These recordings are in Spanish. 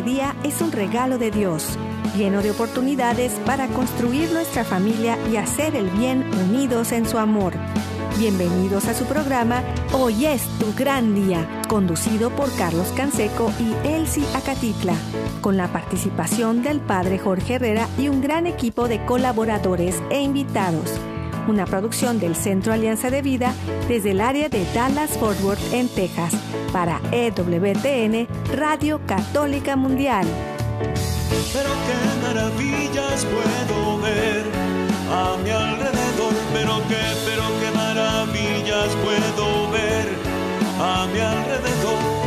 día es un regalo de Dios, lleno de oportunidades para construir nuestra familia y hacer el bien unidos en su amor. Bienvenidos a su programa Hoy es tu gran día, conducido por Carlos Canseco y Elsie Acatitla, con la participación del Padre Jorge Herrera y un gran equipo de colaboradores e invitados. Una producción del Centro Alianza de Vida desde el área de Dallas-Fort Worth en Texas para EWTN Radio Católica Mundial. Pero qué maravillas puedo ver a mi alrededor, pero qué maravillas puedo ver a mi alrededor.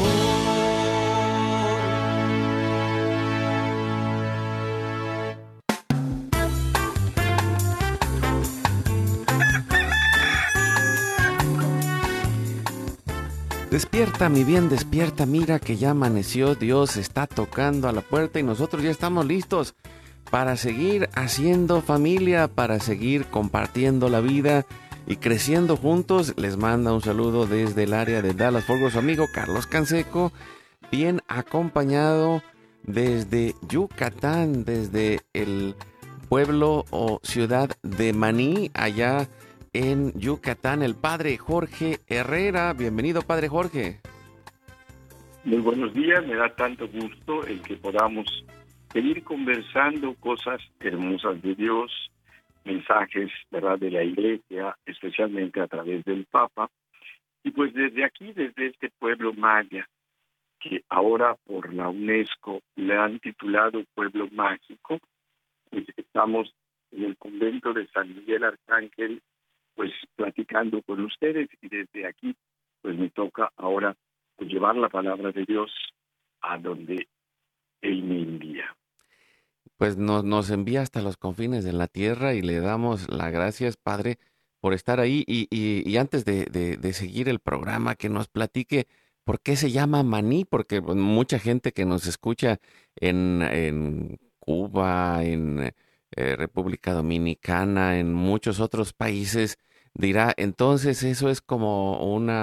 Despierta, mi bien, despierta, mira que ya amaneció, Dios está tocando a la puerta y nosotros ya estamos listos para seguir haciendo familia, para seguir compartiendo la vida y creciendo juntos. Les manda un saludo desde el área de Dallas-Fort Worth su amigo Carlos Canseco, bien acompañado desde Yucatán, desde el pueblo o ciudad de Maní, allá en Yucatán, el Padre Jorge Herrera. Bienvenido, Padre Jorge. Muy buenos días, me da tanto gusto el que podamos seguir conversando cosas hermosas de Dios, mensajes, ¿verdad?, de la Iglesia, especialmente a través del Papa. Y pues desde aquí, desde este pueblo maya, que ahora por la UNESCO le han titulado Pueblo Mágico, pues estamos en el convento de San Miguel Arcángel, pues platicando con ustedes, y desde aquí pues me toca ahora pues llevar la palabra de Dios a donde Él me envía. Pues nos envía hasta los confines de la tierra y le damos las gracias, Padre, por estar ahí. Y antes de seguir el programa, que nos platique por qué se llama Maní, porque pues, mucha gente que nos escucha en Cuba, en República Dominicana, en muchos otros países, dirá, entonces eso es como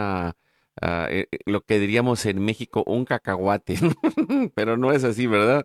lo que diríamos en México, un cacahuate, pero no es así, ¿verdad?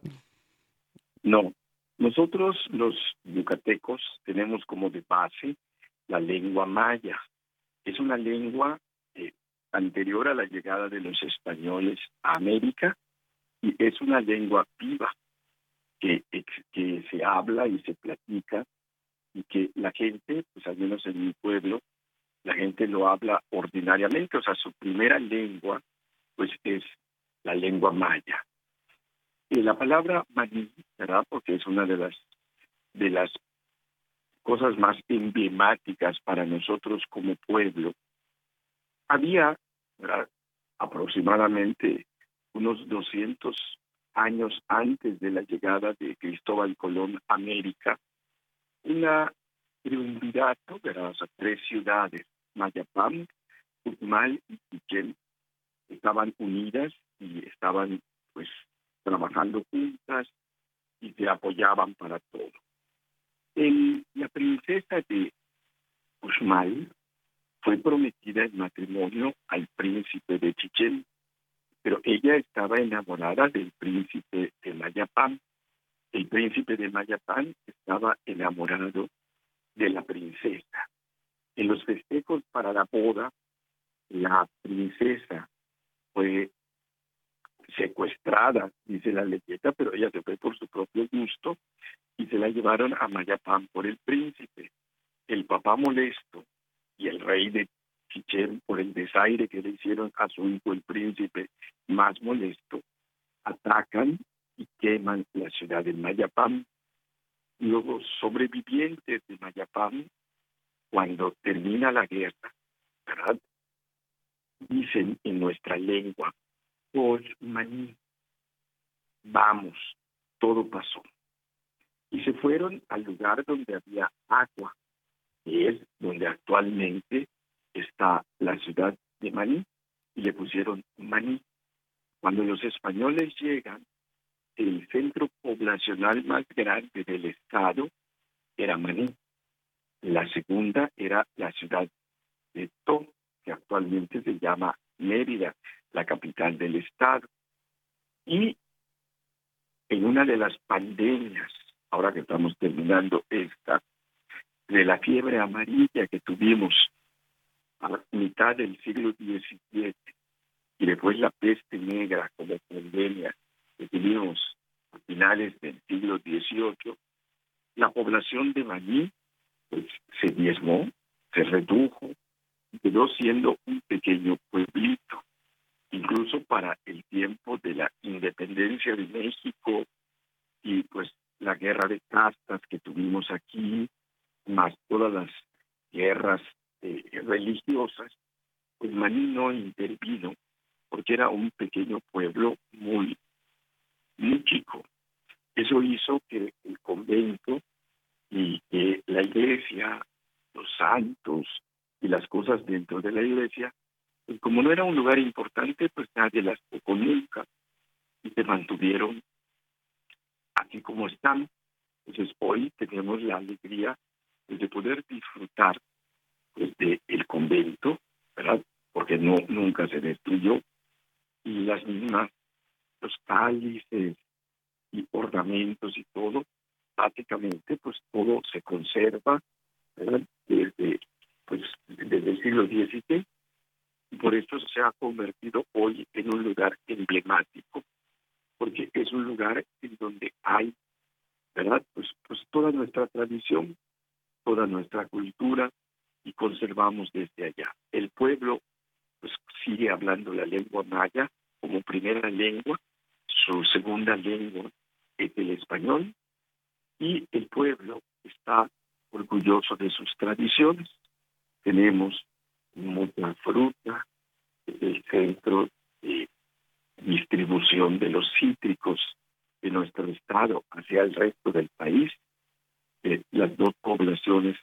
No, nosotros los yucatecos tenemos como de base la lengua maya. Es una lengua anterior a la llegada de los españoles a América y es una lengua viva que se habla y se platica y que la gente, pues al menos en mi pueblo, la gente lo habla ordinariamente, o sea, su primera lengua pues es la lengua maya. Y la palabra maní, ¿verdad?, porque es una de las cosas más emblemáticas para nosotros como pueblo. Había, ¿verdad?, aproximadamente unos 200 años antes de la llegada de Cristóbal Colón a América, una triunvirato, ¿verdad?, o sea, 3 ciudades, Mayapán, Uxmal y Chichén, estaban unidas y estaban pues trabajando juntas y se apoyaban para todo. La princesa de Uxmal fue prometida en matrimonio al príncipe de Chichén, pero ella estaba enamorada del príncipe de Mayapán. El príncipe de Mayapán estaba enamorado de la princesa. En los festejos para la boda, la princesa fue secuestrada, dice la leyenda, pero ella se fue por su propio gusto y se la llevaron a Mayapán por el príncipe. El papá molesto y el rey de Chichén, por el desaire que le hicieron a su hijo el príncipe más molesto, atacan y queman la ciudad de Mayapán. Los sobrevivientes de Mayapán, cuando termina la guerra, ¿verdad?, dicen en nuestra lengua, pues maní, vamos, todo pasó. Y se fueron al lugar donde había agua, que es donde actualmente está la ciudad de Maní, y le pusieron Maní. Cuando los españoles llegan, el centro poblacional más grande del estado era Maní. La segunda era la ciudad de To, que actualmente se llama Mérida, la capital del estado. Y en una de las pandemias, ahora que estamos terminando esta, de la fiebre amarilla que tuvimos a mitad del siglo XVII y después la peste negra como pandemia que tuvimos a finales del siglo XVIII, la población de Maní pues, se diezmó, se redujo, y quedó siendo un pequeño pueblito. Incluso para el tiempo de la independencia de México y pues la guerra de castas que tuvimos aquí, más todas las guerras religiosas, pues Maní no intervino porque era un pequeño pueblo muy chico. Eso hizo que el convento y que la iglesia, los santos y las cosas dentro de la iglesia, pues como no era un lugar importante, pues nadie las tocó nunca y se mantuvieron así como están. Entonces hoy tenemos la alegría pues, de poder disfrutar pues, del convento, ¿verdad? Porque nunca se destruyó, y las mismas, los cálices y ornamentos y todo, prácticamente pues todo se conserva, ¿verdad? Desde el siglo XVI, y por eso se ha convertido hoy en un lugar emblemático, porque es un lugar en donde hay, ¿verdad? Pues toda nuestra tradición, toda nuestra cultura, y conservamos desde allá. El pueblo pues sigue hablando la lengua maya como primera lengua, su segunda lengua es el español, y el pueblo está orgulloso de sus tradiciones. Tenemos mucha fruta, el centro de distribución de los cítricos de nuestro estado hacia el resto del país. Las dos poblaciones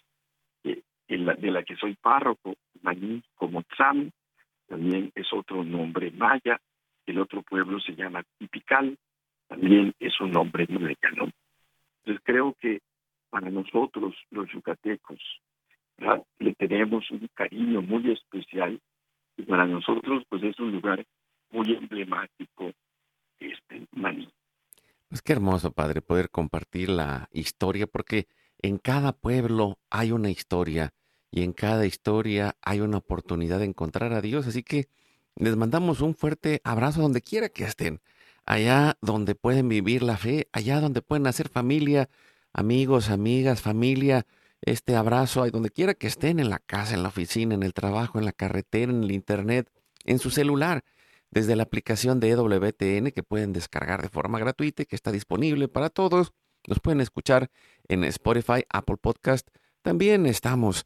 de la que soy párroco, Maní como Tzam, también es otro nombre maya. El otro pueblo se llama Tipical, también es un nombre maya, ¿no? Entonces creo que para nosotros los yucatecos, ¿verdad?, le tenemos un cariño muy especial, y para nosotros pues es un lugar muy emblemático, Maní. Pues qué hermoso, padre, poder compartir la historia, porque en cada pueblo hay una historia y en cada historia hay una oportunidad de encontrar a Dios. Así que les mandamos un fuerte abrazo donde quiera que estén, allá donde pueden vivir la fe, allá donde pueden hacer familia, amigos, amigas, familia. Este abrazo, ahí donde quiera que estén, en la casa, en la oficina, en el trabajo, en la carretera, en el internet, en su celular, desde la aplicación de EWTN que pueden descargar de forma gratuita y que está disponible para todos. Nos pueden escuchar en Spotify, Apple Podcast. También estamos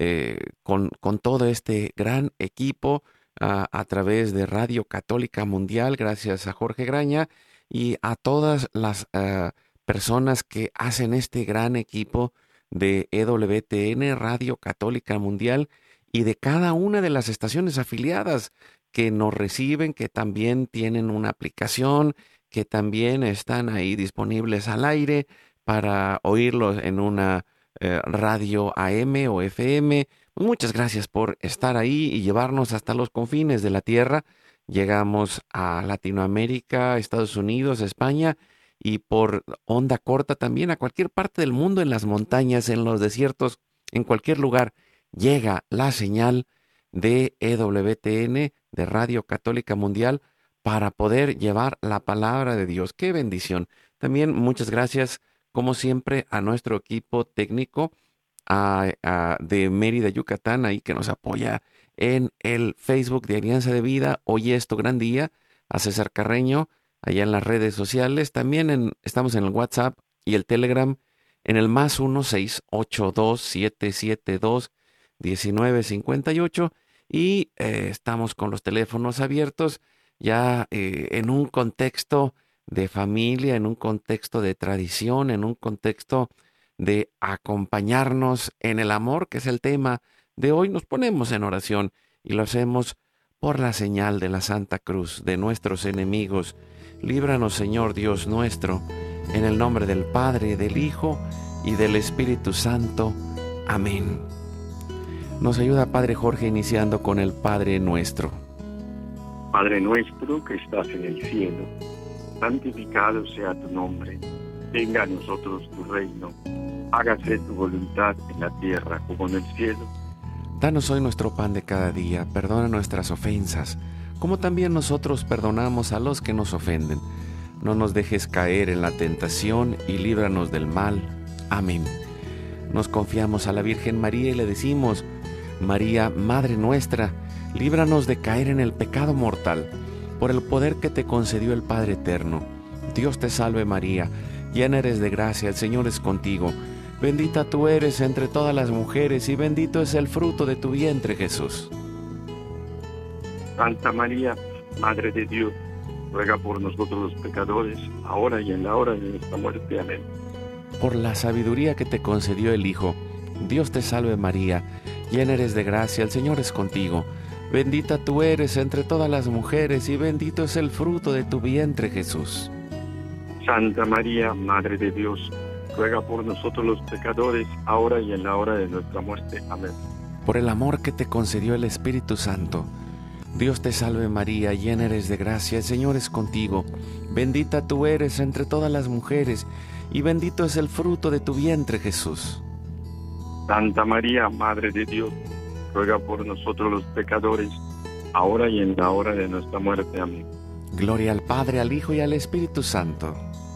con todo este gran equipo a través de Radio Católica Mundial, gracias a Jorge Graña y a todas las personas que hacen este gran equipo de EWTN, Radio Católica Mundial, y de cada una de las estaciones afiliadas que nos reciben, que también tienen una aplicación, que también están ahí disponibles al aire para oírlos en una radio AM o FM. Muchas gracias por estar ahí y llevarnos hasta los confines de la tierra. Llegamos a Latinoamérica, Estados Unidos, España, y por onda corta también a cualquier parte del mundo, en las montañas, en los desiertos, en cualquier lugar, llega la señal de EWTN, de Radio Católica Mundial, para poder llevar la palabra de Dios. ¡Qué bendición! También muchas gracias, como siempre, a nuestro equipo técnico de Mérida, Yucatán, ahí que nos apoya en el Facebook de Alianza de Vida. Hoy es tu gran día. A César Carreño, allá en las redes sociales. También estamos en el WhatsApp y el Telegram en el +1 682 772 1958. Y estamos con los teléfonos abiertos ya en un contexto de familia, en un contexto de tradición, en un contexto de acompañarnos en el amor, que es el tema de hoy. Nos ponemos en oración y lo hacemos por la señal de la Santa Cruz de nuestros enemigos. Líbranos, Señor Dios nuestro, en el nombre del Padre, del Hijo y del Espíritu Santo. Amén. Nos ayuda Padre Jorge iniciando con el Padre Nuestro. Padre nuestro que estás en el cielo, santificado sea tu nombre, venga a nosotros tu reino, hágase tu voluntad en la tierra como en el cielo. Danos hoy nuestro pan de cada día, perdona nuestras ofensas, como también nosotros perdonamos a los que nos ofenden. No nos dejes caer en la tentación y líbranos del mal. Amén. Nos confiamos a la Virgen María y le decimos: María, Madre nuestra, líbranos de caer en el pecado mortal, por el poder que te concedió el Padre Eterno. Dios te salve María, llena eres de gracia, el Señor es contigo. Bendita tú eres entre todas las mujeres y bendito es el fruto de tu vientre, Jesús. Santa María, Madre de Dios, ruega por nosotros los pecadores, ahora y en la hora de nuestra muerte. Amén. Por la sabiduría que te concedió el Hijo, Dios te salve María, llena eres de gracia, el Señor es contigo. Bendita tú eres entre todas las mujeres y bendito es el fruto de tu vientre, Jesús. Santa María, Madre de Dios, ruega por nosotros los pecadores, ahora y en la hora de nuestra muerte. Amén. Por el amor que te concedió el Espíritu Santo, Dios te salve María, llena eres de gracia, el Señor es contigo. Bendita tú eres entre todas las mujeres y bendito es el fruto de tu vientre, Jesús. Santa María, Madre de Dios, ruega por nosotros los pecadores, ahora y en la hora de nuestra muerte. Amén. Gloria al Padre, al Hijo y al Espíritu Santo.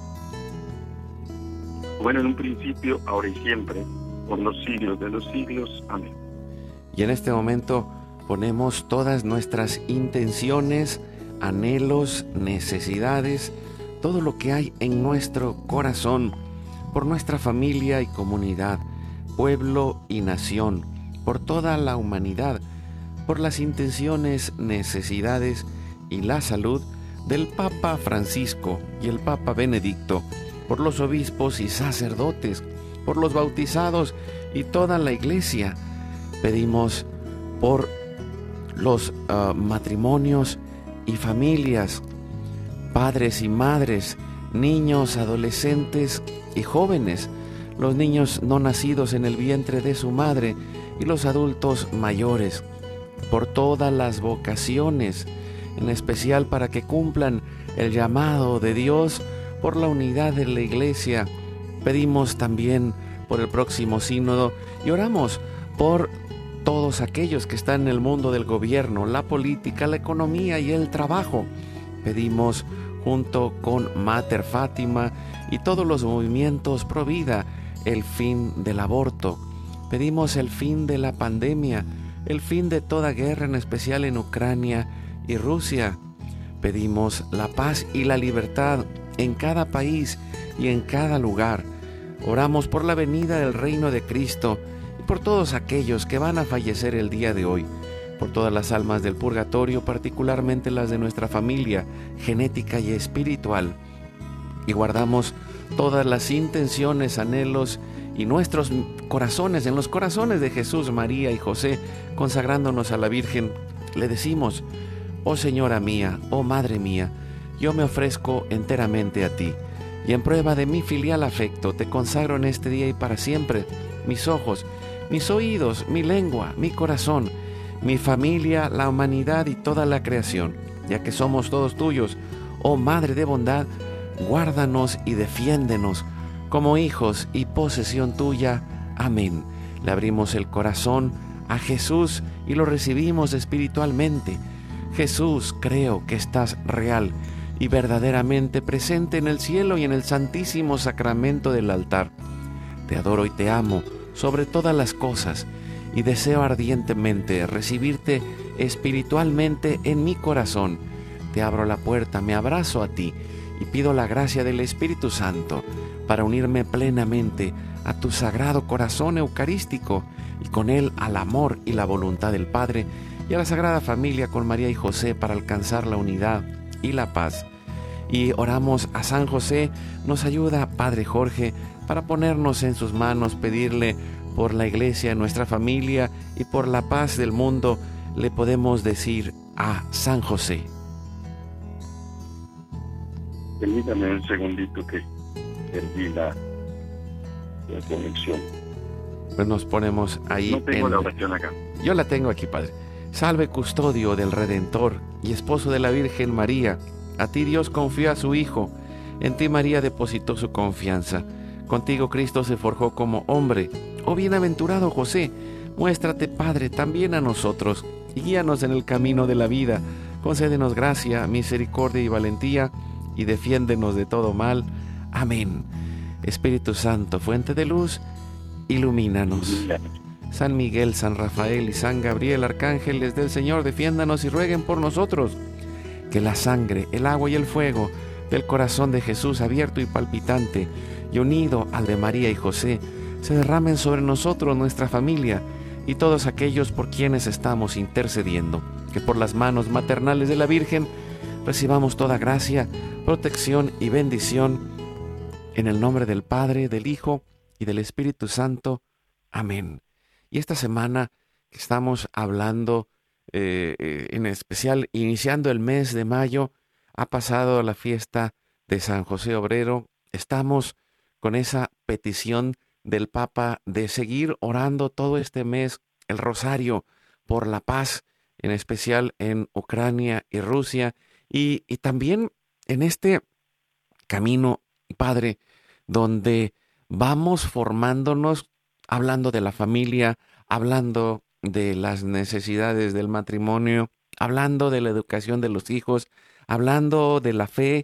Bueno, en un principio, ahora y siempre, por los siglos de los siglos. Amén. Y en este momento ponemos todas nuestras intenciones, anhelos, necesidades, todo lo que hay en nuestro corazón, por nuestra familia y comunidad, pueblo y nación, por toda la humanidad, por las intenciones, necesidades y la salud del Papa Francisco y el Papa Benedicto, por los obispos y sacerdotes, por los bautizados y toda la Iglesia. Pedimos por los matrimonios y familias, padres y madres, niños, adolescentes y jóvenes, los niños no nacidos en el vientre de su madre y los adultos mayores, por todas las vocaciones, en especial para que cumplan el llamado de Dios, por la unidad de la Iglesia. Pedimos también por el próximo sínodo y oramos por todos aquellos que están en el mundo del gobierno, la política, la economía y el trabajo. Pedimos junto con Mater Fátima y todos los movimientos pro vida el fin del aborto. Pedimos el fin de la pandemia, el fin de toda guerra, en especial en Ucrania y Rusia. Pedimos la paz y la libertad en cada país y en cada lugar. Oramos por la venida del reino de Cristo y por todos aquellos que van a fallecer el día de hoy, por todas las almas del purgatorio, particularmente las de nuestra familia genética y espiritual. Y guardamos todas las intenciones, anhelos y nuestros corazones en los corazones de Jesús, María y José, consagrándonos a la Virgen. Le decimos: oh Señora mía, oh Madre mía, yo me ofrezco enteramente a ti, y en prueba de mi filial afecto te consagro en este día y para siempre mis ojos, mis oídos, mi lengua, mi corazón, mi familia, la humanidad y toda la creación, ya que somos todos tuyos. Oh Madre de bondad, guárdanos y defiéndenos como hijos y posesión tuya. Amén. Le abrimos el corazón a Jesús y lo recibimos espiritualmente. Jesús, creo que estás real y verdaderamente presente en el cielo y en el santísimo sacramento del altar. Te adoro y te amo sobre todas las cosas y deseo ardientemente recibirte espiritualmente en mi corazón. Te abro la puerta, me abrazo a ti y pido la gracia del Espíritu Santo para unirme plenamente a tu sagrado corazón eucarístico y con él al amor y la voluntad del Padre y a la Sagrada Familia con María y José para alcanzar la unidad y la paz. Y oramos a San José, nos ayuda Padre Jorge para ponernos en sus manos, pedirle por la Iglesia, nuestra familia y por la paz del mundo. Le podemos decir a San José. Permítame un segundito que perdí la conexión. Pues nos ponemos ahí. No tengo la oración acá. Yo la tengo aquí, Padre. Salve, custodio del Redentor y esposo de la Virgen María, A ti Dios confió a su Hijo, en ti María depositó su confianza. Contigo Cristo se forjó como hombre. Oh bienaventurado José, muéstrate Padre también a nosotros, y guíanos en el camino de la vida. Concédenos gracia, misericordia y valentía, y defiéndenos de todo mal. Amén. Espíritu Santo, fuente de luz, ilumínanos. San Miguel, San Rafael y San Gabriel, arcángeles del Señor, defiéndanos y rueguen por nosotros. Que la sangre, el agua y el fuego del corazón de Jesús abierto y palpitante y unido al de María y José se derramen sobre nosotros, nuestra familia y todos aquellos por quienes estamos intercediendo. Que por las manos maternales de la Virgen recibamos toda gracia, protección y bendición. En el nombre del Padre, del Hijo y del Espíritu Santo. Amén. Y esta semana que estamos hablando, en especial iniciando el mes de mayo, ha pasado la fiesta de San José Obrero. Estamos con esa petición del Papa de seguir orando todo este mes el rosario por la paz, en especial en Ucrania y Rusia, y también en este camino, Padre, donde vamos formándonos, hablando de la familia, hablando de las necesidades del matrimonio, hablando de la educación de los hijos, hablando de la fe,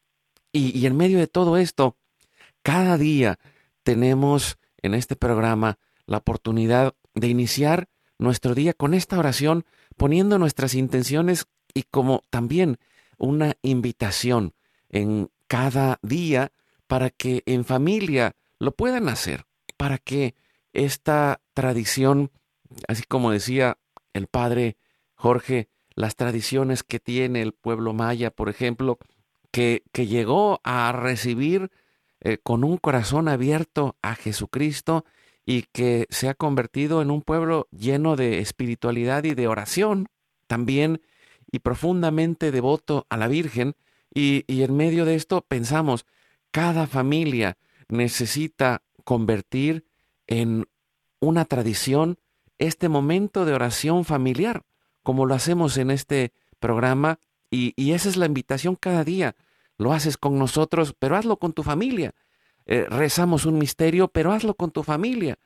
y en medio de todo esto, cada día tenemos en este programa la oportunidad de iniciar nuestro día con esta oración, poniendo nuestras intenciones y como también una invitación en cada día para que en familia lo puedan hacer, para que esta tradición, así como decía el padre Jorge, las tradiciones que tiene el pueblo maya, por ejemplo, que llegó a recibir con un corazón abierto a Jesucristo y que se ha convertido en un pueblo lleno de espiritualidad y de oración también, y profundamente devoto a la Virgen. Y en medio de esto pensamos, cada familia necesita convertir en una tradición este momento de oración familiar, como lo hacemos en este programa, y esa es la invitación cada día. Lo haces con nosotros, pero hazlo con tu familia. Rezamos un misterio, pero hazlo con tu familia.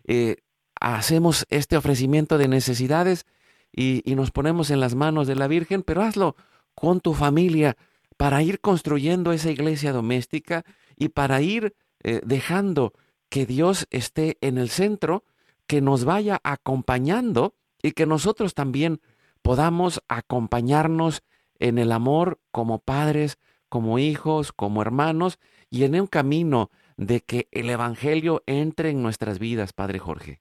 Hacemos este ofrecimiento de necesidades y nos ponemos en las manos de la Virgen, pero hazlo con tu familia para ir construyendo esa iglesia doméstica y para ir dejando que Dios esté en el centro, que nos vaya acompañando y que nosotros también podamos acompañarnos en el amor como padres, como hijos, como hermanos, y en un camino de que el Evangelio entre en nuestras vidas, Padre Jorge.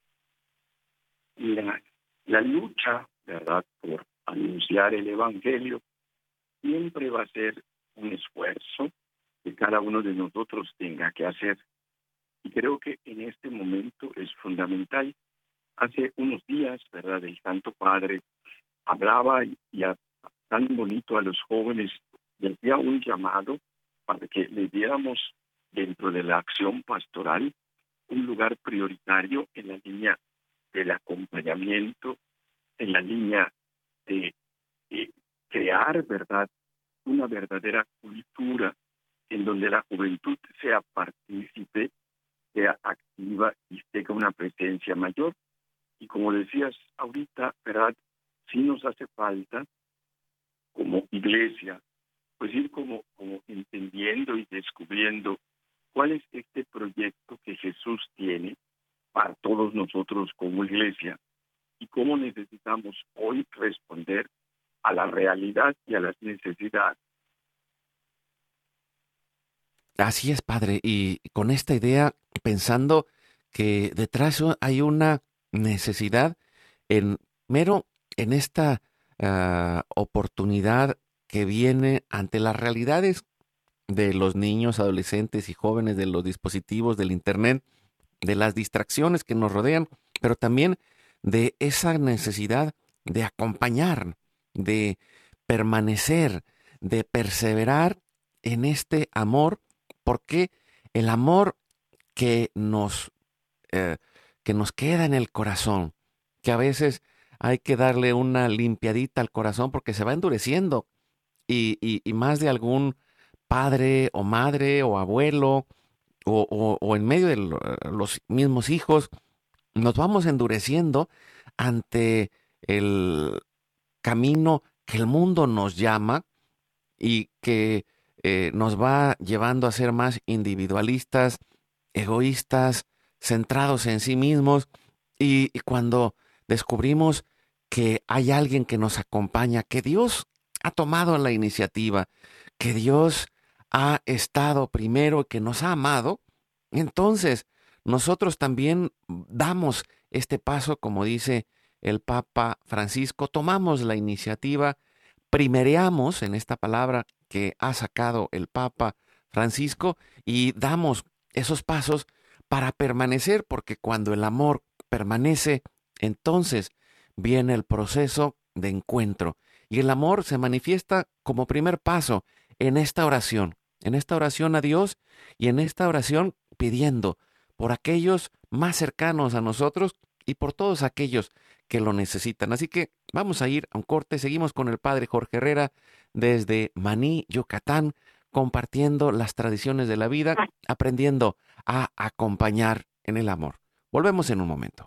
La lucha, ¿verdad?, por anunciar el Evangelio siempre va a ser un esfuerzo que cada uno de nosotros tenga que hacer. Y creo que en este momento es fundamental. Hace unos días, ¿verdad?, el Santo Padre hablaba y tan bonito a los jóvenes, les hacía un llamado para que le diéramos dentro de la acción pastoral un lugar prioritario en la línea del acompañamiento, en la línea de crear, ¿verdad?, una verdadera cultura en donde la juventud sea partícipe, sea activa y tenga una presencia mayor. Y como decías ahorita, ¿verdad?, sí nos hace falta como iglesia, pues ir como entendiendo y descubriendo cuál es este proyecto que Jesús tiene para todos nosotros como iglesia y cómo necesitamos hoy responder a la realidad y a las necesidades. Así es, Padre, y con esta idea, pensando que detrás hay una necesidad en esta oportunidad que viene ante las realidades de los niños, adolescentes y jóvenes, de los dispositivos, del Internet, de las distracciones que nos rodean, pero también de esa necesidad de acompañar, de permanecer, de perseverar en este amor, porque el amor que nos queda en el corazón, que a veces hay que darle una limpiadita al corazón porque se va endureciendo y más de algún padre o madre o abuelo o en medio de los mismos hijos, nos vamos endureciendo ante el camino que el mundo nos llama y que nos va llevando a ser más individualistas, egoístas, centrados en sí mismos, y cuando descubrimos que hay alguien que nos acompaña, que Dios ha tomado la iniciativa, que Dios ha estado primero, que nos ha amado, entonces nosotros también damos este paso, como dice el Papa Francisco, tomamos la iniciativa, primereamos en esta palabra que ha sacado el Papa Francisco y damos esos pasos para permanecer, porque cuando el amor permanece, entonces viene el proceso de encuentro. Y el amor se manifiesta como primer paso en esta oración a Dios y en esta oración pidiendo por aquellos más cercanos a nosotros y por todos aquellos que lo necesitan. Así que vamos a ir a un corte. Seguimos con el Padre Jorge Herrera desde Maní, Yucatán, compartiendo las tradiciones de la vida, aprendiendo a acompañar en el amor. Volvemos en un momento.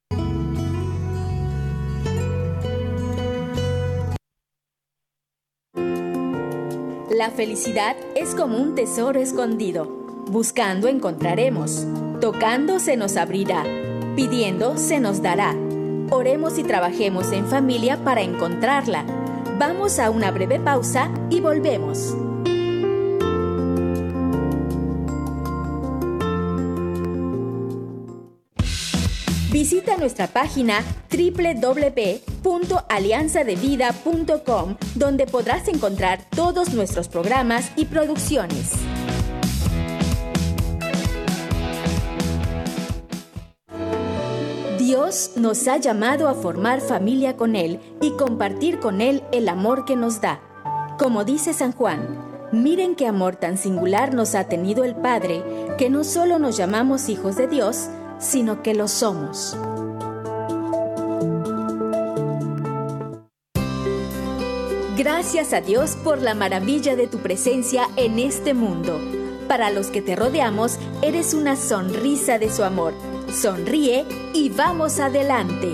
La felicidad es como un tesoro escondido. Buscando encontraremos. Tocando se nos abrirá. Pidiendo se nos dará. Oremos y trabajemos en familia para encontrarla. Vamos a una breve pausa y volvemos. Visita nuestra página www.alianzadevida.com, donde podrás encontrar todos nuestros programas y producciones. Dios nos ha llamado a formar familia con Él y compartir con Él el amor que nos da. Como dice San Juan, miren qué amor tan singular nos ha tenido el Padre, que no solo nos llamamos hijos de Dios, sino que lo somos. Gracias a Dios por la maravilla de tu presencia en este mundo. Para los que te rodeamos, eres una sonrisa de su amor. Sonríe y vamos adelante.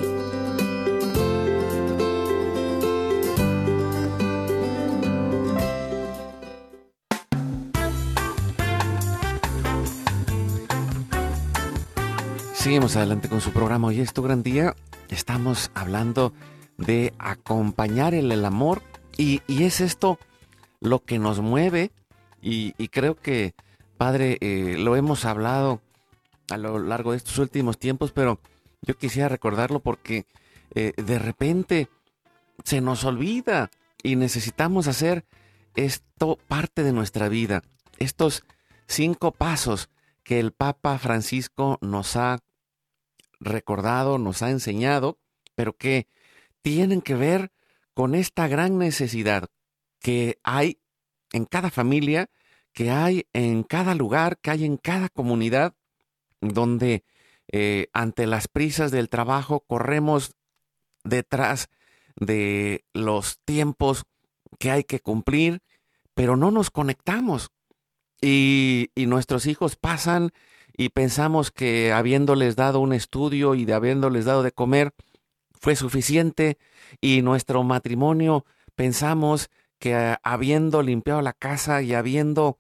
Seguimos adelante con su programa. Hoy es tu gran día. Estamos hablando de acompañar en el amor y es esto lo que nos mueve y creo que, Padre, lo hemos hablado a lo largo de estos últimos tiempos, pero yo quisiera recordarlo porque de repente se nos olvida y necesitamos hacer esto parte de nuestra vida. Estos 5 pasos que el Papa Francisco nos ha recordado, nos ha enseñado, pero que tienen que ver con esta gran necesidad que hay en cada familia, que hay en cada lugar, que hay en cada comunidad, donde ante las prisas del trabajo corremos detrás de los tiempos que hay que cumplir, pero no nos conectamos y nuestros hijos pasan y pensamos que habiéndoles dado un estudio y de habiéndoles dado de comer fue suficiente, y nuestro matrimonio pensamos que habiendo limpiado la casa y habiendo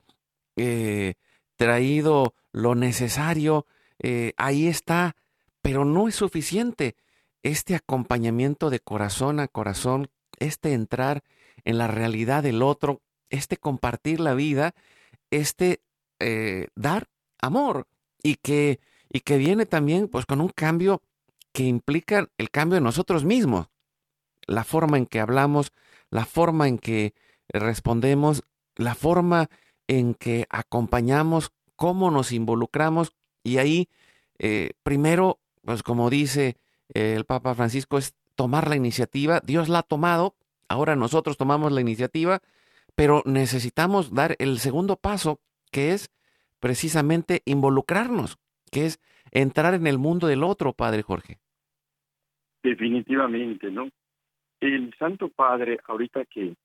traído lo necesario, ahí está, pero no es suficiente. Este acompañamiento de corazón a corazón, este entrar en la realidad del otro, este compartir la vida, este dar amor y que viene también pues con un cambio que implica el cambio de nosotros mismos, la forma en que hablamos, la forma en que respondemos, la forma en que acompañamos, cómo nos involucramos. Y ahí primero, pues como dice el Papa Francisco, es tomar la iniciativa. Dios la ha tomado, ahora nosotros tomamos la iniciativa, pero necesitamos dar el segundo paso, que es precisamente involucrarnos, que es entrar en el mundo del otro, Padre Jorge. Definitivamente, ¿no? El Santo Padre, ahorita que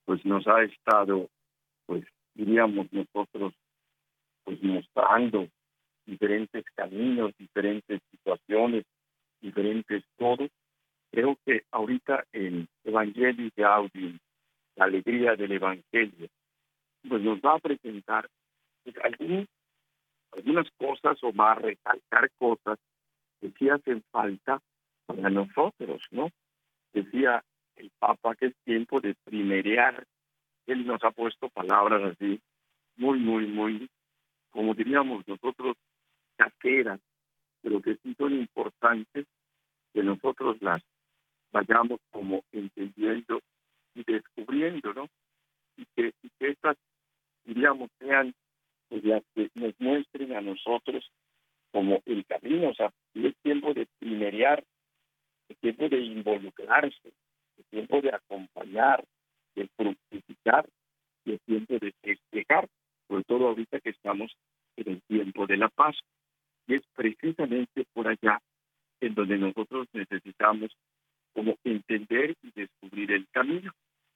pues nos ha estado, pues diríamos nosotros, pues mostrando diferentes caminos, diferentes situaciones, diferentes todo. Creo que ahorita el Evangelio Gaudium, la alegría del Evangelio, pues nos va a presentar pues, algunas cosas o va a recalcar cosas que sí hacen falta para nosotros, ¿no? Decía el Papa que es tiempo de primerear. Él nos ha puesto palabras así, muy, como diríamos nosotros, caseras, pero que sí son importantes que nosotros las vayamos como entendiendo y descubriendo, ¿no? Y que estas, diríamos, sean pues, las que nos muestren a nosotros como el camino. O sea, es tiempo de primerear, es tiempo de involucrarse, es tiempo de acompañar, de fructificar, y es tiempo de festejar, sobre todo ahorita que estamos en el tiempo de la paz. Y es precisamente por allá en donde nosotros necesitamos como entender y descubrir el camino.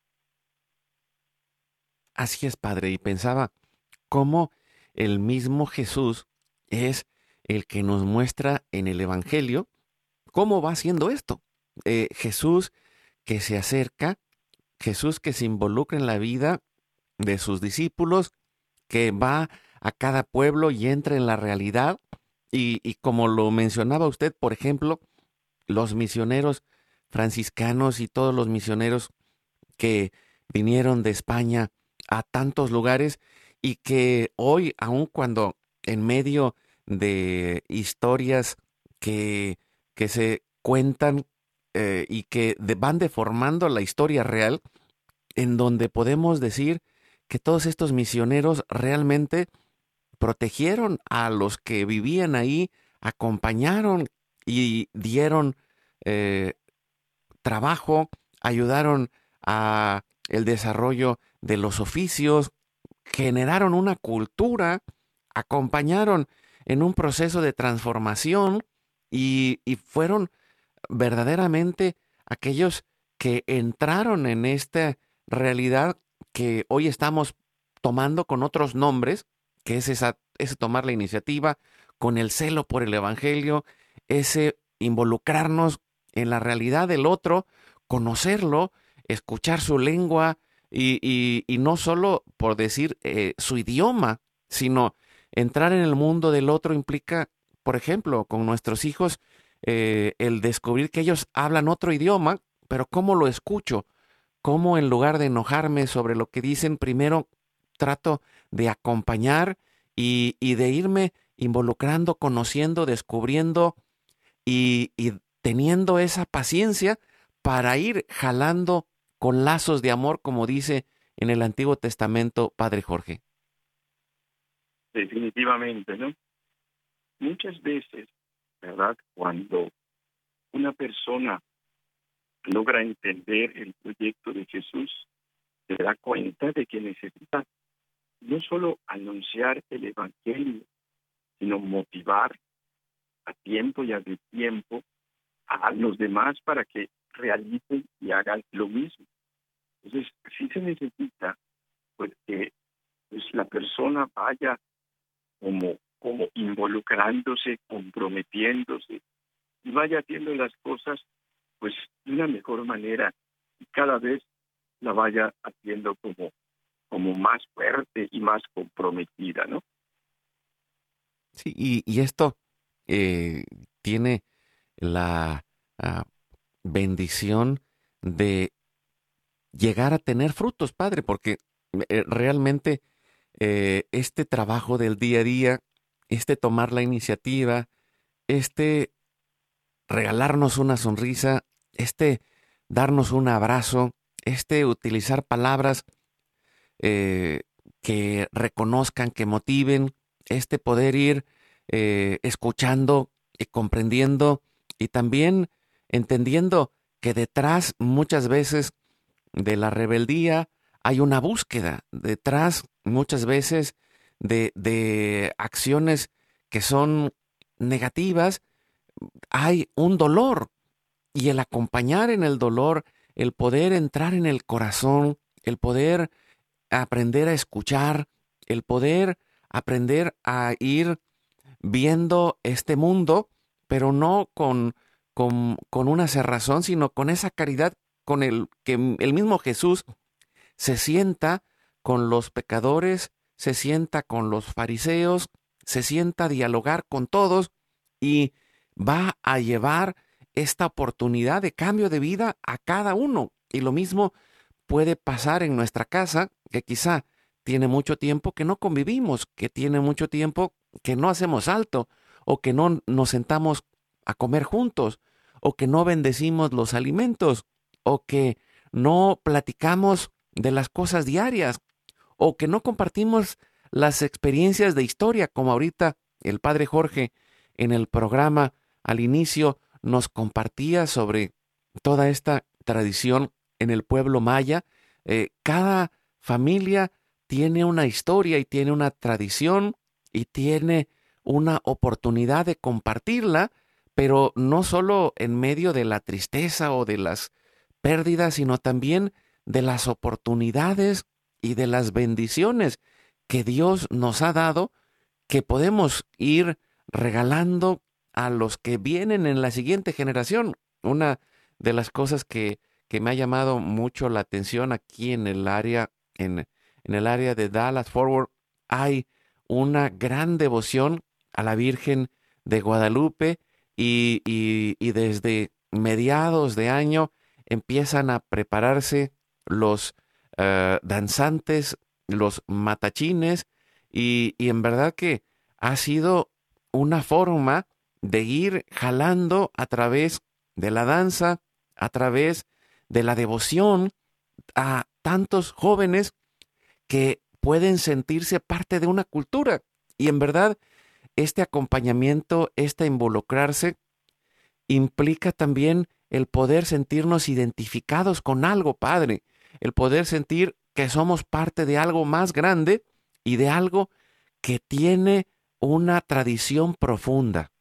Así es, Padre, y pensaba cómo el mismo Jesús es el que nos muestra en el Evangelio cómo va haciendo esto. Jesús que se acerca, Jesús que se involucra en la vida de sus discípulos, que va a cada pueblo y entra en la realidad, y como lo mencionaba usted, por ejemplo, los misioneros franciscanos y todos los misioneros que vinieron de España a tantos lugares y que hoy, aun cuando en medio de historias que se cuentan y que van deformando la historia real, en donde podemos decir que todos estos misioneros realmente protegieron a los que vivían ahí, acompañaron y dieron trabajo, ayudaron a el desarrollo de los oficios, generaron una cultura, acompañaron en un proceso de transformación y fueron verdaderamente aquellos que entraron en esta realidad que hoy estamos tomando con otros nombres, que es ese tomar la iniciativa con el celo por el Evangelio, ese involucrarnos en la realidad del otro, conocerlo, escuchar su lengua y no solo por decir su idioma, sino entrar en el mundo del otro implica, por ejemplo, con nuestros hijos, el descubrir que ellos hablan otro idioma, pero ¿cómo lo escucho? ¿Cómo en lugar de enojarme sobre lo que dicen, primero trato de acompañar y de irme involucrando, conociendo, descubriendo y teniendo esa paciencia para ir jalando con lazos de amor, como dice en el Antiguo Testamento, Padre Jorge? Definitivamente, ¿no? Muchas veces, ¿verdad? Cuando una persona logra entender el proyecto de Jesús, se da cuenta de que necesita no solo anunciar el Evangelio, sino motivar a tiempo y a destiempo a los demás para que realicen y hagan lo mismo. Entonces, sí se necesita pues que pues, la persona vaya como involucrándose, comprometiéndose y vaya haciendo las cosas pues de una mejor manera y cada vez la vaya haciendo como más fuerte y más comprometida, ¿no? Sí, y esto tiene la bendición de llegar a tener frutos, Padre, porque realmente este trabajo del día a día, este tomar la iniciativa, este regalarnos una sonrisa, este darnos un abrazo, este utilizar palabras que reconozcan, que motiven, este poder ir escuchando y comprendiendo y también entendiendo que detrás muchas veces de la rebeldía hay una búsqueda, detrás muchas veces de acciones que son negativas, hay un dolor y el acompañar en el dolor, el poder entrar en el corazón, el poder aprender a escuchar, el poder aprender a ir viendo este mundo, pero no con una cerrazón, sino con esa caridad con el que el mismo Jesús se sienta con los pecadores, se sienta con los fariseos, se sienta a dialogar con todos y va a llevar esta oportunidad de cambio de vida a cada uno. Y lo mismo puede pasar en nuestra casa, que quizá tiene mucho tiempo que no convivimos, que tiene mucho tiempo que no hacemos alto, o que no nos sentamos a comer juntos, o que no bendecimos los alimentos, o que no platicamos de las cosas diarias, o que no compartimos las experiencias de historia, como ahorita el padre Jorge en el programa al inicio nos compartía sobre toda esta tradición en el pueblo maya. Cada familia tiene una historia y tiene una tradición y tiene una oportunidad de compartirla, pero no solo en medio de la tristeza o de las pérdidas, sino también de las oportunidades y de las bendiciones que Dios nos ha dado, que podemos ir regalando a los que vienen en la siguiente generación. Una de las cosas que me ha llamado mucho la atención aquí en el área, en el área de Dallas Forward, hay una gran devoción a la Virgen de Guadalupe y desde mediados de año empiezan a prepararse los danzantes, los matachines, y en verdad que ha sido una forma de ir jalando a través de la danza, a través de la devoción, a tantos jóvenes que pueden sentirse parte de una cultura. Y en verdad, este acompañamiento, este involucrarse, implica también el poder sentirnos identificados con algo, Padre, el poder sentir que somos parte de algo más grande y de algo que tiene una tradición profunda.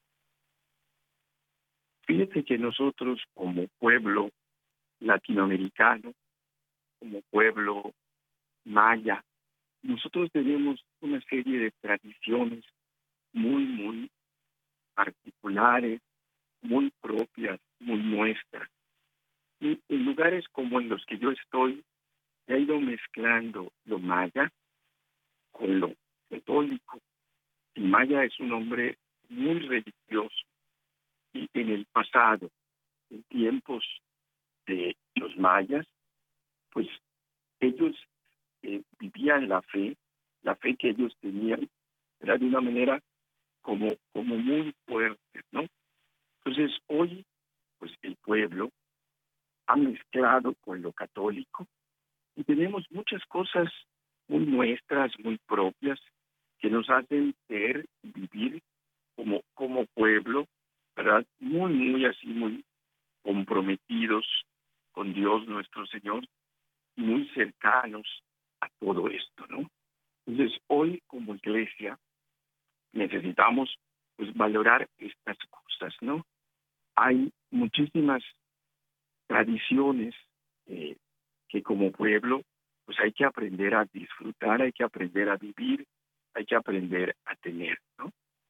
Fíjate que nosotros como pueblo latinoamericano, como pueblo maya, nosotros tenemos una serie de tradiciones muy particulares, muy propias, muy nuestras. Y en lugares como en los que yo estoy, se ha ido mezclando lo maya con lo católico. Y maya es un hombre muy religioso. Y en el pasado, en tiempos de los mayas, pues ellos vivían la fe que ellos tenían era de una manera como muy fuerte, ¿no? Entonces hoy, pues el pueblo ha mezclado con lo católico y tenemos muchas cosas muy nuestras, muy propias, que nos hacen ser y vivir como pueblo, ¿verdad? Muy así, muy comprometidos con Dios nuestro Señor, muy cercanos a todo esto, ¿no? Entonces, hoy como iglesia necesitamos pues valorar estas cosas, ¿no? Hay muchísimas tradiciones que como pueblo pues hay que aprender a disfrutar, hay que aprender a vivir, hay que aprender a tener, ¿no?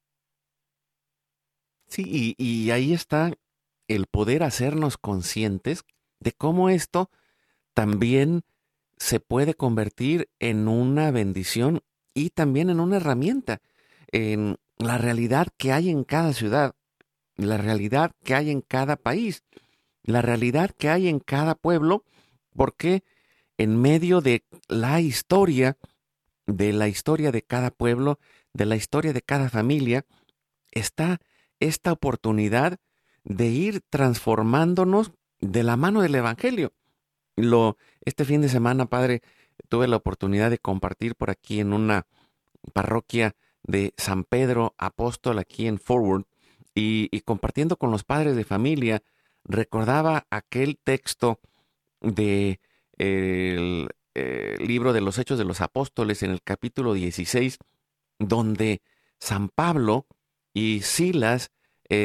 Sí, y ahí está el poder hacernos conscientes de cómo esto también se puede convertir en una bendición y también en una herramienta, en la realidad que hay en cada ciudad, la realidad que hay en cada país, la realidad que hay en cada pueblo, porque en medio de la historia de cada pueblo, de la historia de cada familia, está esta oportunidad de ir transformándonos de la mano del Evangelio. Este fin de semana, Padre, tuve la oportunidad de compartir por aquí en una parroquia de San Pedro Apóstol aquí en Forward y compartiendo con los padres de familia, recordaba aquel texto de el libro de los Hechos de los Apóstoles en el capítulo 16, donde San Pablo y Silas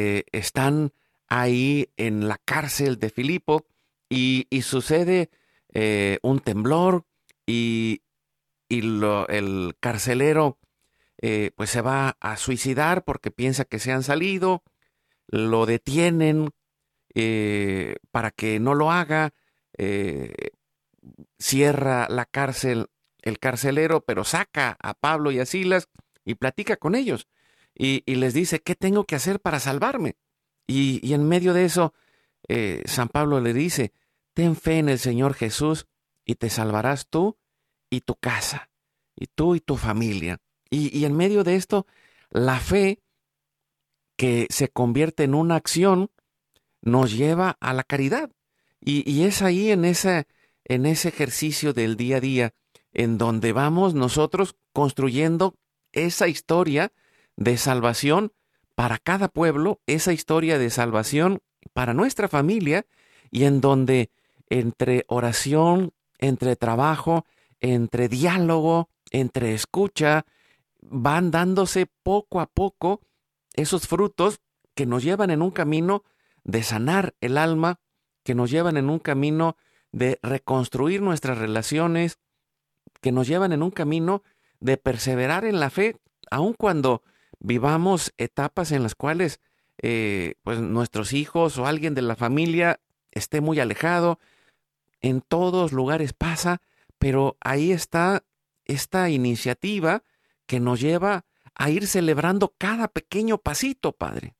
están ahí en la cárcel de Filipo y sucede un temblor y el carcelero pues se va a suicidar porque piensa que se han salido, lo detienen para que no lo haga, eh, cierra la cárcel el carcelero, pero saca a Pablo y a Silas y platica con ellos y les dice, ¿qué tengo que hacer para salvarme? Y en medio de eso, San Pablo le dice, ten fe en el Señor Jesús y te salvarás tú y tu casa, y tú y tu familia. Y en medio de esto, la fe que se convierte en una acción nos lleva a la caridad. Y es ahí en ese ejercicio del día a día en donde vamos nosotros construyendo esa historia de salvación para cada pueblo, esa historia de salvación para nuestra familia, y en donde entre oración, entre trabajo, entre diálogo, entre escucha, van dándose poco a poco esos frutos que nos llevan en un camino de sanar el alma, que nos llevan en un camino de reconstruir nuestras relaciones, que nos llevan en un camino de perseverar en la fe, aun cuando vivamos etapas en las cuales pues nuestros hijos o alguien de la familia esté muy alejado. En todos lugares pasa, pero ahí está esta iniciativa que nos lleva a ir celebrando cada pequeño pasito, Padre.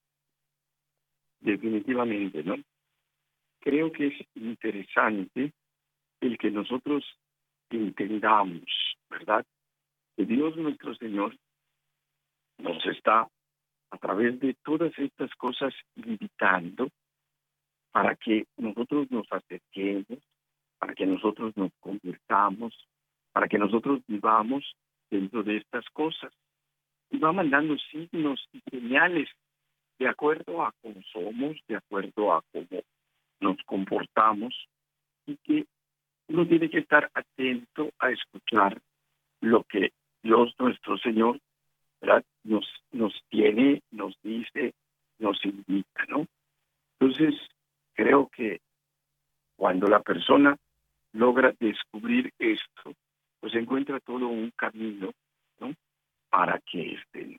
Definitivamente, ¿no? Creo que es interesante el que nosotros entendamos, ¿verdad? Que Dios nuestro Señor nos está, a través de todas estas cosas, invitando para que nosotros nos acerquemos, para que nosotros nos convirtamos, para que nosotros vivamos dentro de estas cosas. Y va mandando signos y señales de acuerdo a cómo somos, de acuerdo a cómo nos comportamos, y que uno tiene que estar atento a escuchar lo que Dios nuestro Señor, ¿verdad?, nos tiene, nos dice, nos invita, ¿no? Entonces, creo que cuando la persona logra descubrir esto, pues encuentra todo un camino, ¿no?, para que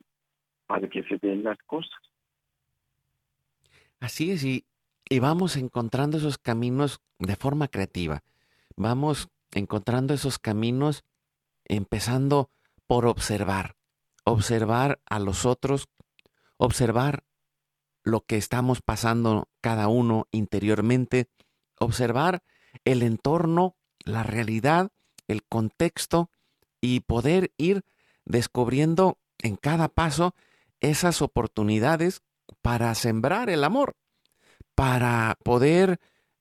se den las cosas. Así es, y vamos encontrando esos caminos de forma creativa. Vamos encontrando esos caminos empezando por observar a los otros, observar lo que estamos pasando cada uno interiormente, observar el entorno, la realidad, el contexto, y poder ir descubriendo en cada paso esas oportunidades para sembrar el amor, para poder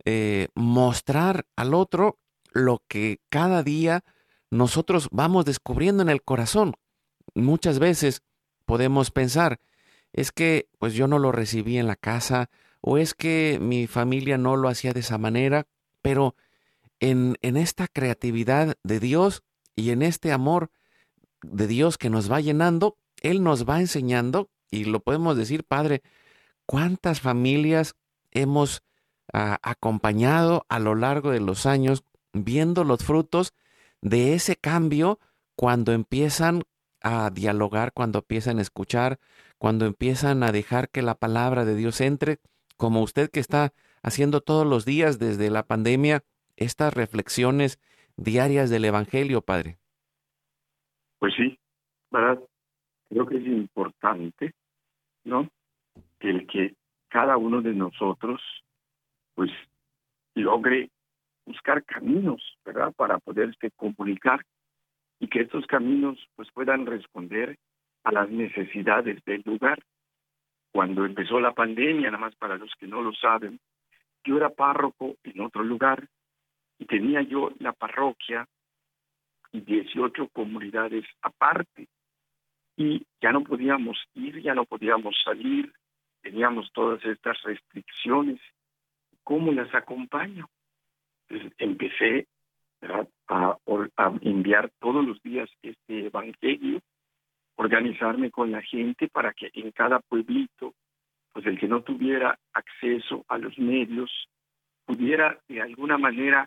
mostrar al otro lo que cada día nosotros vamos descubriendo en el corazón. Muchas veces podemos pensar, es que pues yo no lo recibí en la casa, o es que mi familia no lo hacía de esa manera, pero en esta creatividad de Dios y en este amor de Dios que nos va llenando, Él nos va enseñando, y lo podemos decir, Padre, ¿cuántas familias hemos acompañado a lo largo de los años viendo los frutos de ese cambio cuando empiezan a dialogar, cuando empiezan a escuchar, cuando empiezan a dejar que la palabra de Dios entre, como usted que está haciendo todos los días desde la pandemia, estas reflexiones diarias del Evangelio, Padre? Pues sí, ¿verdad? Creo que es importante, ¿no?, el que cada uno de nosotros pues logre buscar caminos, ¿verdad?, para poderse comunicar, y que estos caminos pues puedan responder a las necesidades del lugar. Cuando empezó la pandemia, nada más para los que no lo saben, yo era párroco en otro lugar y tenía yo la parroquia y 18 comunidades aparte, y ya no podíamos ir, ya no podíamos salir, teníamos todas estas restricciones. ¿Cómo las acompaño? Entonces empecé, ¿verdad?, a enviar todos los días este evangelio, organizarme con la gente para que en cada pueblito, pues el que no tuviera acceso a los medios, pudiera de alguna manera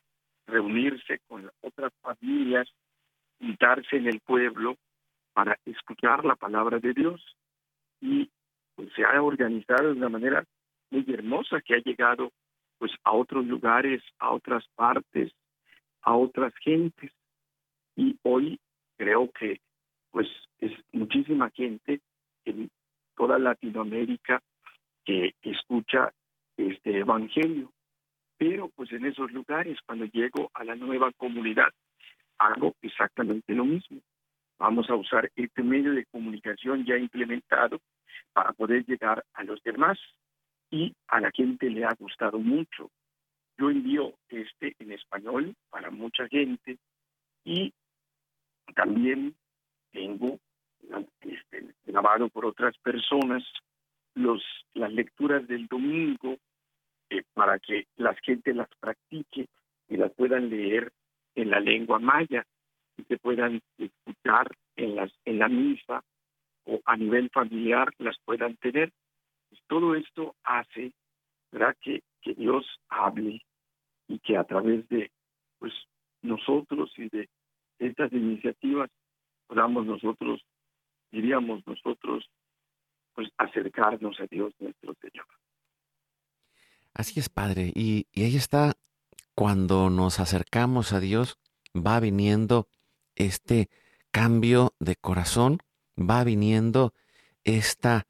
reunirse con otras familias, juntarse en el pueblo para escuchar la palabra de Dios. Y pues se ha organizado de una manera muy hermosa que ha llegado pues a otros lugares, a otras partes, a otras gentes. Y hoy creo que pues es muchísima gente en toda Latinoamérica que escucha este evangelio. Pero pues en esos lugares, cuando llego a la nueva comunidad, hago exactamente lo mismo. Vamos a usar este medio de comunicación ya implementado para poder llegar a los demás, y a la gente le ha gustado mucho. Yo envío en español para mucha gente, y también tengo grabado por otras personas las lecturas del domingo, para que la gente las practique y las puedan leer en la lengua maya y que puedan escuchar en la misa, o a nivel familiar las puedan tener. Pues todo esto hace, ¿verdad?, que Dios hable, y que a través de pues nosotros y de estas iniciativas podamos diríamos nosotros, pues acercarnos a Dios nuestro Señor. Así es, Padre. Y ahí está, cuando nos acercamos a Dios, va viniendo este cambio de corazón, va viniendo esta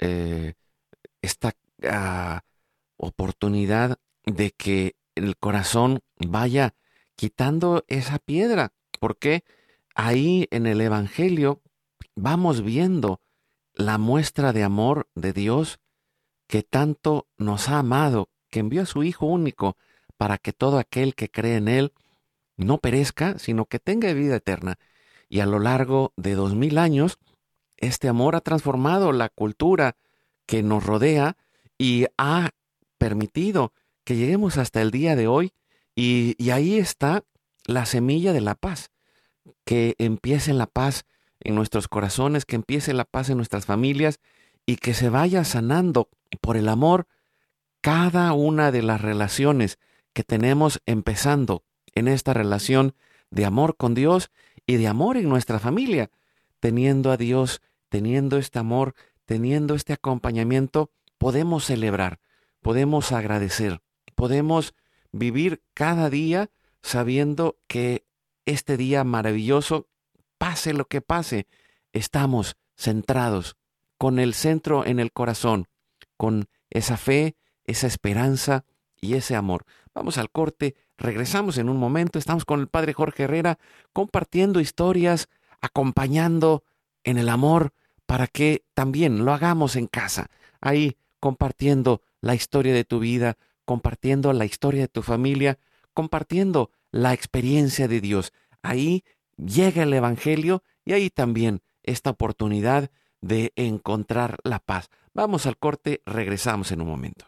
oportunidad de que el corazón vaya quitando esa piedra, porque ahí en el Evangelio vamos viendo la muestra de amor de Dios, que tanto nos ha amado, que envió a su Hijo único para que todo aquel que cree en Él no perezca, sino que tenga vida eterna. Y a lo largo de 2000 años, este amor ha transformado la cultura que nos rodea y ha permitido que lleguemos hasta el día de hoy, y ahí está la semilla de la paz. Que empiece la paz en nuestros corazones, que empiece la paz en nuestras familias, y que se vaya sanando por el amor cada una de las relaciones que tenemos, empezando en esta relación de amor con Dios y de amor en nuestra familia. Teniendo a Dios, teniendo este amor, teniendo este acompañamiento, podemos celebrar, podemos agradecer, podemos vivir cada día sabiendo que este día maravilloso, pase lo que pase, estamos centrados, con el centro en el corazón, con esa fe, esa esperanza y ese amor. Vamos al corte, regresamos en un momento. Estamos con el Padre Jorge Herrera compartiendo historias, acompañando en el amor, para que también lo hagamos en casa, ahí compartiendo la historia de tu vida, compartiendo la historia de tu familia, compartiendo la experiencia de Dios. Ahí llega el Evangelio, y ahí también esta oportunidad de encontrar la paz. Vamos al corte, regresamos en un momento.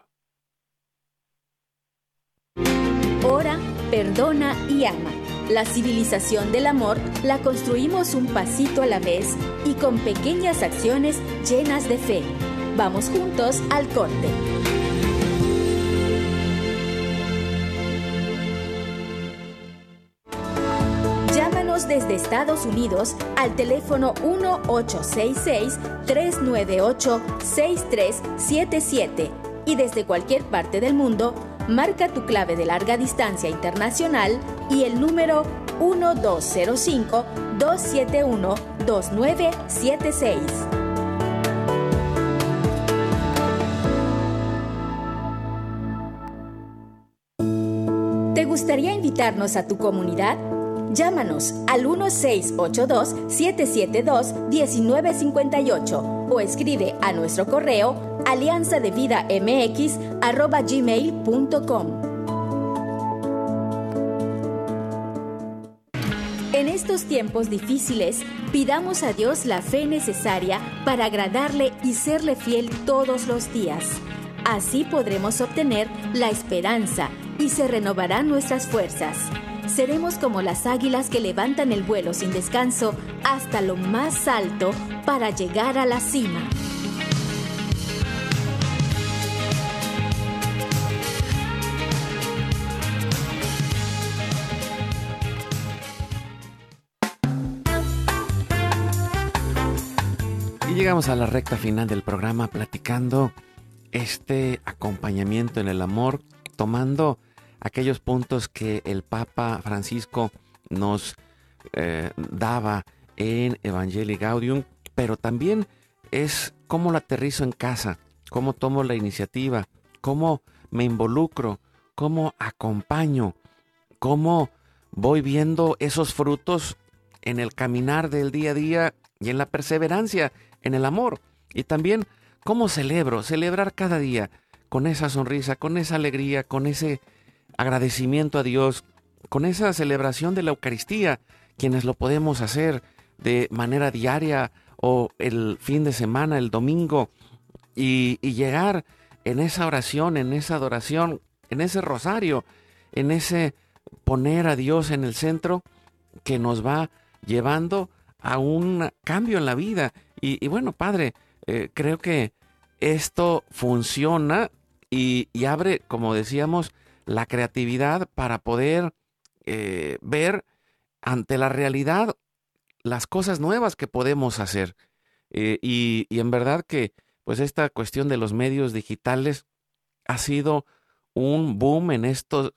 Ora, perdona y ama. La civilización del amor la construimos un pasito a la vez y con pequeñas acciones llenas de fe. Vamos juntos al corte. Llámanos desde Estados Unidos al teléfono 1-866-398-6377 y desde cualquier parte del mundo, marca tu clave de larga distancia internacional y el número 1205-271-2976. ¿Te gustaría invitarnos a tu comunidad? Llámanos al 1682-772-1958 o escribe a nuestro correo alianzadevidamx@gmail.com. En estos tiempos difíciles, pidamos a Dios la fe necesaria para agradarle y serle fiel todos los días. Así podremos obtener la esperanza y se renovarán nuestras fuerzas. Seremos como las águilas que levantan el vuelo sin descanso hasta lo más alto para llegar a la cima. Y llegamos a la recta final del programa platicando este acompañamiento en el amor, tomando aquellos puntos que el Papa Francisco nos daba en Evangelii Gaudium, pero también es cómo lo aterrizo en casa, cómo tomo la iniciativa, cómo me involucro, cómo acompaño, cómo voy viendo esos frutos en el caminar del día a día y en la perseverancia, en el amor. Y también cómo celebrar cada día con esa sonrisa, con esa alegría, con ese agradecimiento a Dios, con esa celebración de la Eucaristía, quienes lo podemos hacer de manera diaria o el fin de semana, el domingo, y llegar en esa oración, en esa adoración, en ese rosario, en ese poner a Dios en el centro que nos va llevando a un cambio en la vida. Y bueno, Padre, creo que esto funciona y abre, como decíamos, la creatividad para poder ver ante la realidad las cosas nuevas que podemos hacer. Y en verdad que pues esta cuestión de los medios digitales ha sido un boom en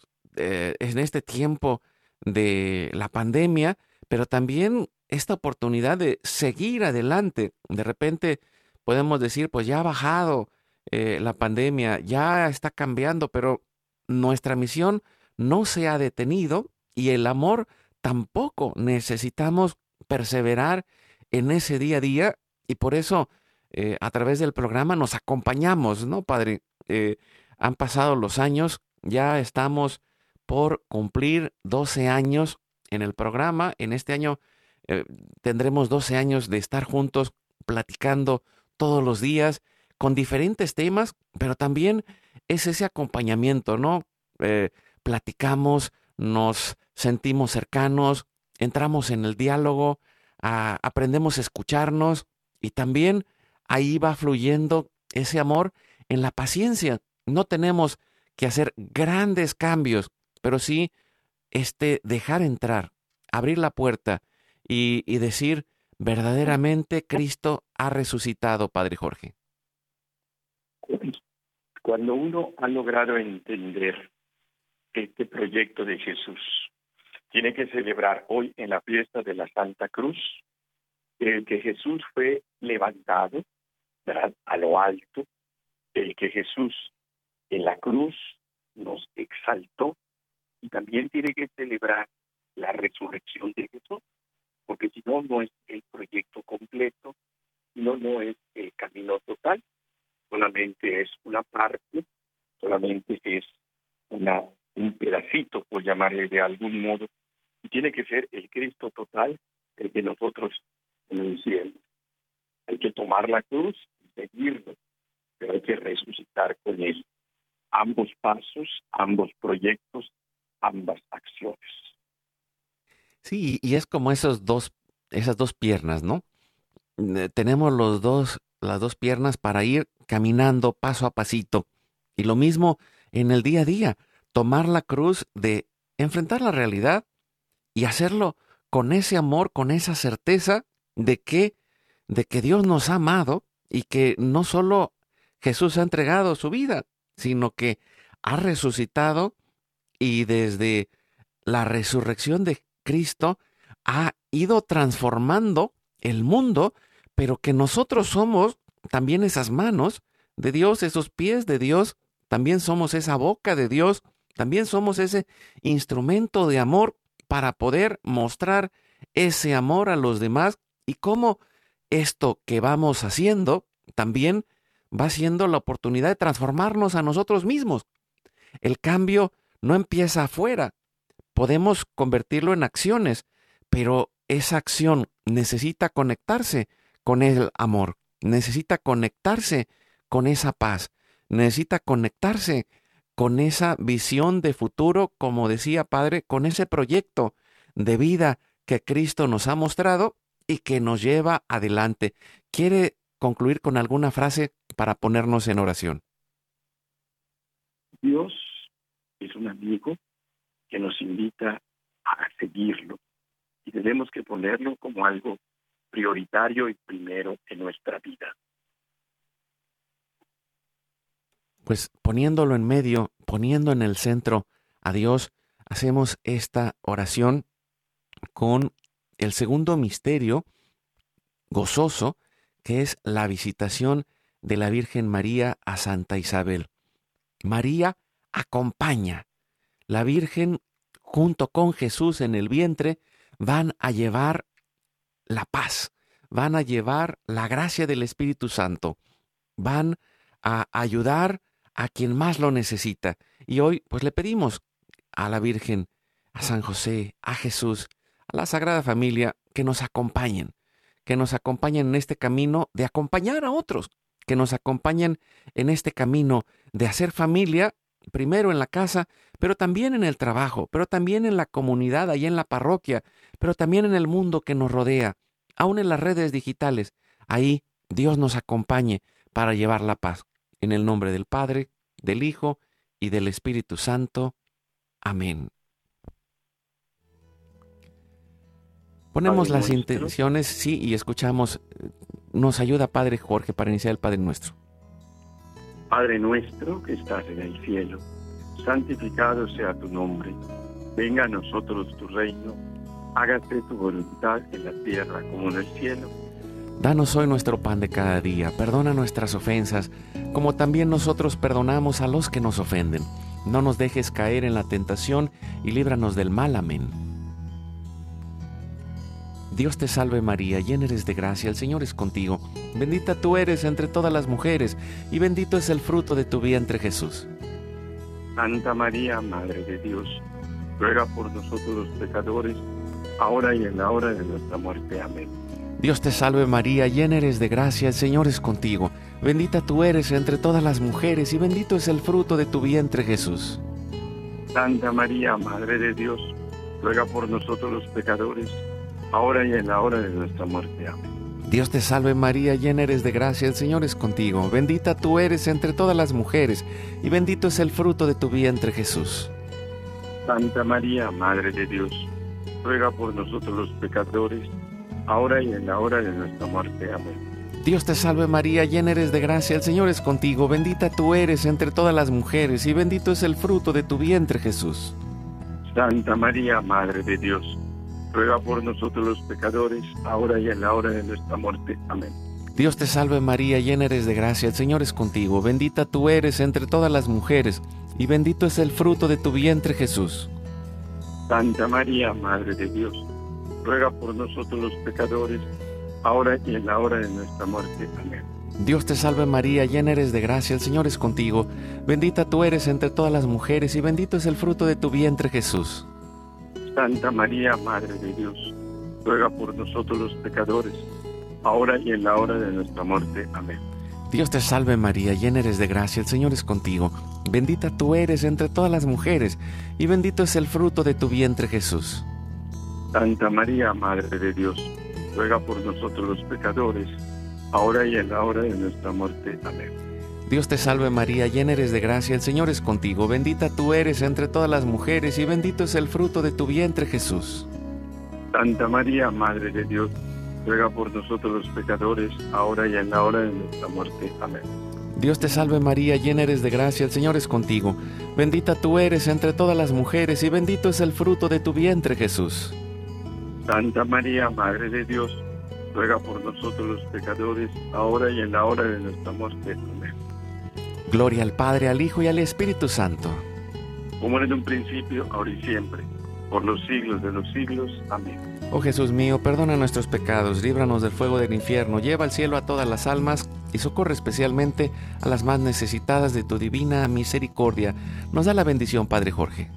este tiempo de la pandemia, pero también esta oportunidad de seguir adelante. De repente podemos decir, pues ya ha bajado la pandemia, ya está cambiando, pero nuestra misión no se ha detenido y el amor tampoco. Necesitamos perseverar en ese día a día y por eso a través del programa nos acompañamos, ¿no, Padre? Han pasado los años, ya estamos por cumplir 12 años en el programa. En este año tendremos 12 años de estar juntos platicando todos los días con diferentes temas, pero también es ese acompañamiento, ¿no? Platicamos, nos sentimos cercanos, entramos en el diálogo, aprendemos a escucharnos y también ahí va fluyendo ese amor en la paciencia. No tenemos que hacer grandes cambios, pero sí dejar entrar, abrir la puerta y decir, verdaderamente Cristo ha resucitado, Padre Jorge. Cuando uno ha logrado entender este proyecto de Jesús, tiene que celebrar hoy en la fiesta de la Santa Cruz el que Jesús fue levantado, ¿verdad?, a lo alto, el que Jesús en la cruz nos exaltó, y también tiene que celebrar la resurrección de Jesús, porque si no, no es el proyecto completo, no es el camino total, solamente es una parte, solamente es un pedacito, por llamarle de algún modo, y tiene que ser el Cristo total, el que nosotros anunciemos. Hay que tomar la cruz y seguirlo, pero hay que resucitar con él. Ambos pasos, ambos proyectos, ambas acciones. Sí, y es como esas dos piernas, ¿no? Tenemos las dos piernas para ir caminando paso a pasito. Y lo mismo en el día a día, tomar la cruz de enfrentar la realidad y hacerlo con ese amor, con esa certeza de que Dios nos ha amado y que no solo Jesús ha entregado su vida, sino que ha resucitado y desde la resurrección de Cristo ha ido transformando el mundo, pero que nosotros somos también esas manos de Dios, esos pies de Dios, también somos esa boca de Dios, también somos ese instrumento de amor para poder mostrar ese amor a los demás y cómo esto que vamos haciendo también va siendo la oportunidad de transformarnos a nosotros mismos. El cambio no empieza afuera, podemos convertirlo en acciones, pero esa acción necesita conectarse con el amor, necesita conectarse con esa paz, necesita conectarse con esa visión de futuro, como decía Padre, con ese proyecto de vida que Cristo nos ha mostrado y que nos lleva adelante. ¿Quiere concluir con alguna frase para ponernos en oración? Dios es un amigo que nos invita a seguirlo y tenemos que ponerlo como algo prioritario y primero en nuestra vida. Pues poniéndolo en medio, poniendo en el centro a Dios, hacemos esta oración con el segundo misterio gozoso, que es la visitación de la Virgen María a Santa Isabel. María acompaña. La Virgen, junto con Jesús en el vientre, van a llevar la paz, van a llevar la gracia del Espíritu Santo, van a ayudar a quien más lo necesita. Y hoy, pues le pedimos a la Virgen, a San José, a Jesús, a la Sagrada Familia, que nos acompañen en este camino de acompañar a otros, que nos acompañen en este camino de hacer familia, primero en la casa, pero también en el trabajo, pero también en la comunidad, ahí en la parroquia, pero también en el mundo que nos rodea, aún en las redes digitales. Ahí Dios nos acompañe para llevar la paz. En el nombre del Padre, del Hijo y del Espíritu Santo. Amén. Ponemos las intenciones, sí, y escuchamos. Nos ayuda Padre Jorge para iniciar el Padre Nuestro. Padre nuestro que estás en el cielo, santificado sea tu nombre. Venga a nosotros tu reino. Hágase tu voluntad en la tierra como en el cielo. Danos hoy nuestro pan de cada día. Perdona nuestras ofensas, como también nosotros perdonamos a los que nos ofenden. No nos dejes caer en la tentación y líbranos del mal. Amén. Dios te salve María, llena eres de gracia, el Señor es contigo. Bendita tú eres entre todas las mujeres, y bendito es el fruto de tu vientre, Jesús. Santa María, Madre de Dios, ruega por nosotros los pecadores, ahora y en la hora de nuestra muerte. Amén. Dios te salve María, llena eres de gracia, el Señor es contigo. Bendita tú eres entre todas las mujeres, y bendito es el fruto de tu vientre, Jesús. Santa María, Madre de Dios, ruega por nosotros los pecadores, ahora y en la hora de nuestra muerte. Amén. Dios te salve María, llena eres de gracia, el Señor es contigo. Bendita tú eres entre todas las mujeres, y bendito es el fruto de tu vientre, Jesús. Santa María, Madre de Dios, ruega por nosotros los pecadores, ahora y en la hora de nuestra muerte. Amén. Dios te salve María, llena eres de gracia, el Señor es contigo. Bendita tú eres entre todas las mujeres, y bendito es el fruto de tu vientre, Jesús. Santa María, Madre de Dios, ruega por nosotros los pecadores, ahora y en la hora de nuestra muerte. Amén. Dios te salve María, llena eres de gracia, el Señor es contigo. Bendita tú eres entre todas las mujeres, y bendito es el fruto de tu vientre, Jesús. Santa María, Madre de Dios, ruega por nosotros los pecadores, ahora y en la hora de nuestra muerte. Amén. Dios te salve María, llena eres de gracia, el Señor es contigo. Bendita tú eres entre todas las mujeres, y bendito es el fruto de tu vientre, Jesús. Santa María, Madre de Dios, ruega por nosotros los pecadores, ahora y en la hora de nuestra muerte. Amén. Dios te salve María, llena eres de gracia, el Señor es contigo. Bendita tú eres entre todas las mujeres, y bendito es el fruto de tu vientre, Jesús. Santa María, Madre de Dios, ruega por nosotros los pecadores, ahora y en la hora de nuestra muerte. Amén. Dios te salve María, llena eres de gracia, el Señor es contigo. Bendita tú eres entre todas las mujeres, y bendito es el fruto de tu vientre, Jesús. Santa María, Madre de Dios, ruega por nosotros los pecadores, ahora y en la hora de nuestra muerte. Amén. Dios te salve María, llena eres de gracia, el Señor es contigo. Bendita tú eres entre todas las mujeres, y bendito es el fruto de tu vientre, Jesús. Santa María, Madre de Dios, ruega por nosotros los pecadores, ahora y en la hora de nuestra muerte. Amén. Gloria al Padre, al Hijo y al Espíritu Santo. Como era en un principio, ahora y siempre, por los siglos de los siglos. Amén. Oh Jesús mío, perdona nuestros pecados, líbranos del fuego del infierno, lleva al cielo a todas las almas y socorre especialmente a las más necesitadas de tu divina misericordia. Nos da la bendición, Padre Jorge.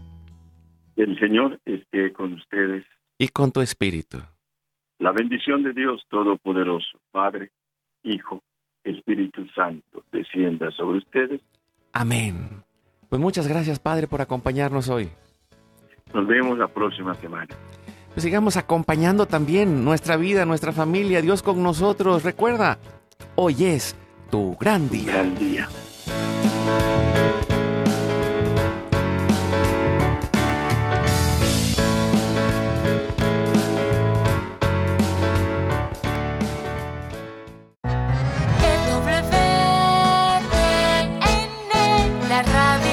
El Señor esté con ustedes. Y con tu espíritu. La bendición de Dios Todopoderoso, Padre, Hijo, Espíritu Santo, descienda sobre ustedes. Amén. Pues muchas gracias, Padre, por acompañarnos hoy. Nos vemos la próxima semana. Pues sigamos acompañando también nuestra vida, nuestra familia, Dios con nosotros. Recuerda, hoy es tu gran día. Gran día. Radio.